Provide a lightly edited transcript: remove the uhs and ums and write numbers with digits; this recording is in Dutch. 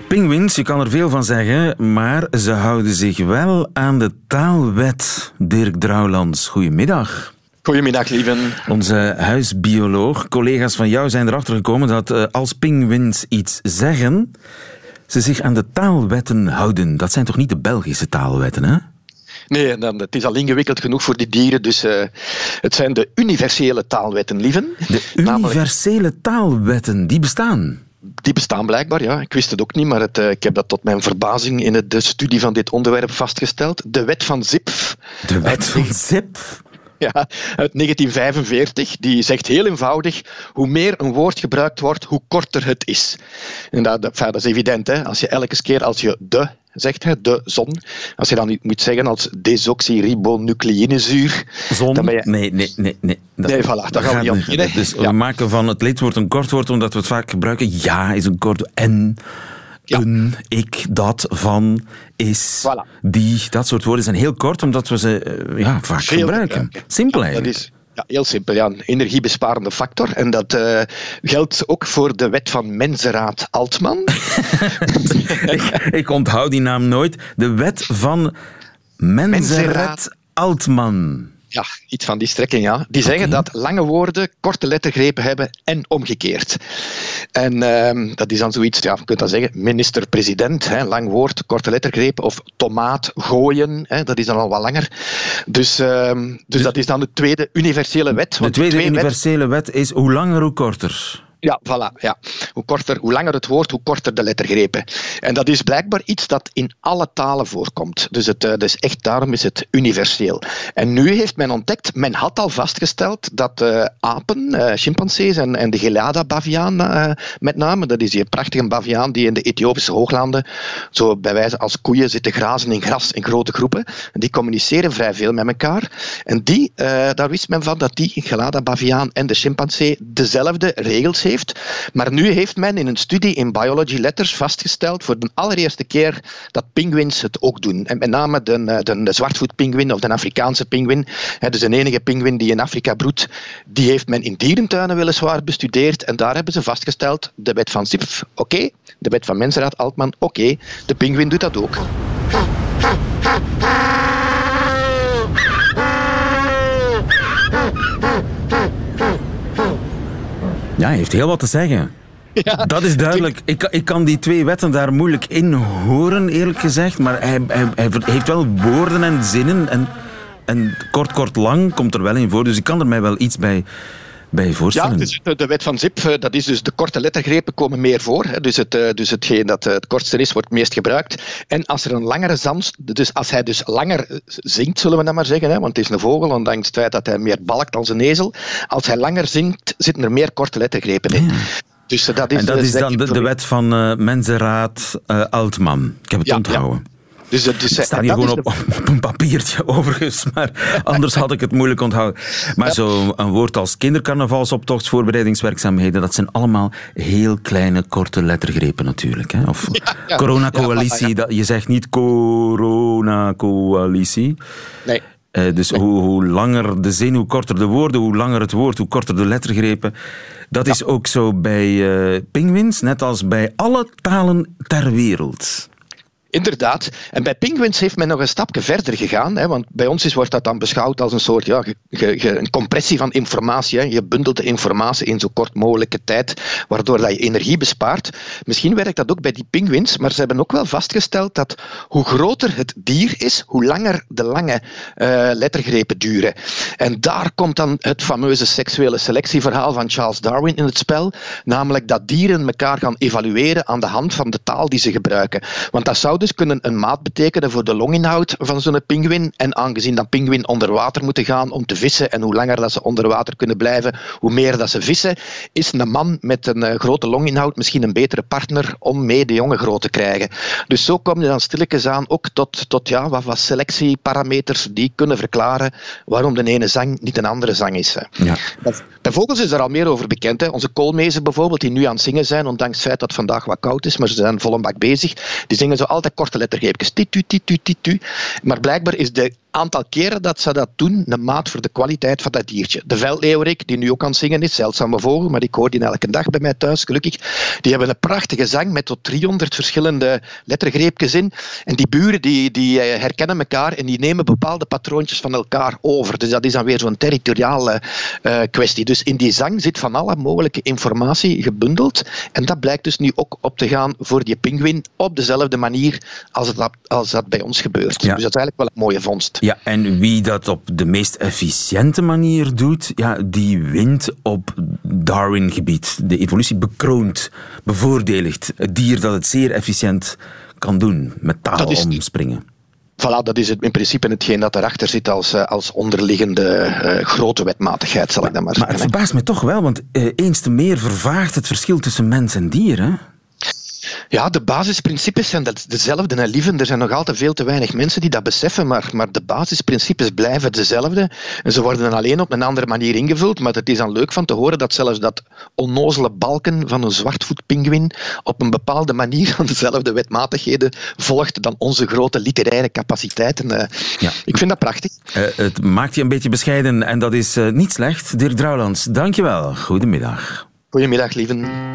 Pinguïns, je kan er veel van zeggen, maar ze houden zich wel aan de taalwet. Dirk Drouwlands, goedemiddag. Goedemiddag, lieven. Onze huisbioloog, collega's van jou zijn erachter gekomen dat als pinguïns iets zeggen, ze zich aan de taalwetten houden. Dat zijn toch niet de Belgische taalwetten, hè? Nee, het is al ingewikkeld genoeg voor die dieren, dus het zijn de universele taalwetten, lieven. De universele taalwetten, die bestaan? Die bestaan blijkbaar, ja. Ik wist het ook niet, maar ik heb dat tot mijn verbazing in de studie van dit onderwerp vastgesteld. De wet van Zipf. De wet van Zipf? Ja, uit 1945. Die zegt heel eenvoudig, hoe meer een woord gebruikt wordt, hoe korter het is. En dat is evident, hè. Als je elke keer als je de zegt, de zon, als je dan niet moet zeggen als desoxyribonucleinezuur... Zon? Dan ben je... Nee. Nee, voilà, dat gaan we niet op. Dus we maken van het lidwoord een kort woord, omdat we het vaak gebruiken. Ja is een kort en... Ja. Een, ik, dat, van, is, voilà. Die, dat soort woorden zijn heel kort, omdat we ze vaak gebruiken. Simpel eigenlijk. Dat is heel simpel, ja, een energiebesparende factor. En dat geldt ook voor de wet van Menzenraad Altman. ik onthoud die naam nooit. De wet van Menzenraad Altman. Ja, iets van die strekking, ja. Die zeggen dat lange woorden korte lettergrepen hebben en omgekeerd. En dat is dan zoiets, ja, je kunt dat zeggen, minister-president, lang woord, korte lettergrepen, of tomaat gooien, dat is dan al wat langer. Dus dat is dan de tweede universele wet. De tweede universele wet is hoe langer, hoe korter. Ja, voilà. Ja. Hoe langer het woord, hoe korter de lettergrepen. En dat is blijkbaar iets dat in alle talen voorkomt. Dus echt, daarom is het universeel. En nu heeft men ontdekt, men had al vastgesteld dat apen, chimpansees en de gelada-baviaan met name, dat is die prachtige baviaan die in de Ethiopische hooglanden zo bij wijze als koeien zitten grazen in gras in grote groepen. Die communiceren vrij veel met elkaar. En daar wist men van dat die gelada-baviaan en de chimpansee dezelfde regels heeft. Maar nu heeft men in een studie in Biology Letters vastgesteld voor de allereerste keer dat pinguïns het ook doen. En met name de zwartvoetpinguïn of de Afrikaanse pinguïn, dus de enige pinguïn die in Afrika broedt, die heeft men in dierentuinen weliswaar bestudeerd en daar hebben ze vastgesteld, de wet van Zipf, oké, de wet van Menzenraad Altman, oké, de pinguïn doet dat ook. Ja, hij heeft heel wat te zeggen. Ja, dat is duidelijk. Ik kan die twee wetten daar moeilijk in horen, eerlijk gezegd. Maar hij heeft wel woorden en zinnen. En kort, lang komt er wel in voor. Dus ik kan er mij wel iets bij voorstellen. Ja, dus de wet van Zipf, dat is dus de korte lettergrepen komen meer voor. Dus hetgeen dat het kortste is, wordt het meest gebruikt. En als er een langere dus als hij dus langer zingt, zullen we dat maar zeggen, want het is een vogel, ondanks het feit dat hij meer balkt als een ezel. Als hij langer zingt, zitten er meer korte lettergrepen in. Ja. Dus dat is dan de wet van Menzenraad Altman. Ik heb het onthouden. Ja. Dus het staat hier gewoon op een papiertje overigens, maar anders had ik het moeilijk onthouden. Maar zo een woord als kindercarnavalsoptocht, voorbereidingswerkzaamheden, dat zijn allemaal heel kleine, korte lettergrepen natuurlijk. Hè? Of coronacoalitie, je zegt niet coronacoalitie. Nee. Dus hoe langer de zin, hoe korter de woorden, hoe langer het woord, hoe korter de lettergrepen. Dat is ook zo bij pinguïns, net als bij alle talen ter wereld. Inderdaad. En bij pinguïns heeft men nog een stapje verder gegaan, want bij ons wordt dat dan beschouwd als een soort een compressie van informatie. Je bundelt de informatie in zo kort mogelijke tijd, waardoor dat je energie bespaart. Misschien werkt dat ook bij die pinguïns, maar ze hebben ook wel vastgesteld dat hoe groter het dier is, hoe langer de lange lettergrepen duren. En daar komt dan het fameuze seksuele selectieverhaal van Charles Darwin in het spel, namelijk dat dieren elkaar gaan evalueren aan de hand van de taal die ze gebruiken. Want dat zou dus kunnen een maat betekenen voor de longinhoud van zo'n pinguïn. En aangezien dat pinguïn onder water moeten gaan om te vissen en hoe langer dat ze onder water kunnen blijven, hoe meer dat ze vissen, is een man met een grote longinhoud misschien een betere partner om mee de jongen groot te krijgen. Dus zo kom je dan stilletjes aan ook tot wat selectieparameters die kunnen verklaren waarom de ene zang niet een andere zang is. Ja. Bij vogels is er al meer over bekend. Hè. Onze koolmezen bijvoorbeeld, die nu aan het zingen zijn, ondanks het feit dat het vandaag wat koud is, maar ze zijn vol een bak bezig, die zingen zo altijd korte lettergreepjes. Titu, titu, titu. Maar blijkbaar is de aantal keren dat ze dat doen, een maat voor de kwaliteit van dat diertje. De veldleeuwerik, die nu ook aan het zingen is, zeldzame vogel, maar ik hoor die elke dag bij mij thuis, gelukkig. Die hebben een prachtige zang met tot 300 verschillende lettergreepjes in. En die buren die herkennen elkaar en die nemen bepaalde patroontjes van elkaar over. Dus dat is dan weer zo'n territoriale kwestie. Dus in die zang zit van alle mogelijke informatie gebundeld. En dat blijkt dus nu ook op te gaan voor die pinguïn op dezelfde manier als dat bij ons gebeurt. Ja. Dus dat is eigenlijk wel een mooie vondst. Ja, en wie dat op de meest efficiënte manier doet, ja, die wint op Darwin-gebied. De evolutie bekroont, bevoordeligt het dier dat het zeer efficiënt kan doen, met taal omspringen. Voilà, dat is in principe hetgeen dat erachter zit als onderliggende grote wetmatigheid, zal ik dat maar zeggen. Maar het verbaast me toch wel, want eens te meer vervaagt het verschil tussen mens en dier, hè? Ja, de basisprincipes zijn dezelfde. En lieven, er zijn nog altijd veel te weinig mensen die dat beseffen, maar de basisprincipes blijven dezelfde. En ze worden alleen op een andere manier ingevuld, maar het is dan leuk van te horen dat zelfs dat onnozele balken van een zwartvoetpinguïn op een bepaalde manier aan dezelfde wetmatigheden volgt dan onze grote literaire capaciteiten. Ja. Ik vind dat prachtig. Het maakt je een beetje bescheiden en dat is niet slecht. Dirk Drouwlands, dankjewel. Goedemiddag. Goedemiddag, lieven.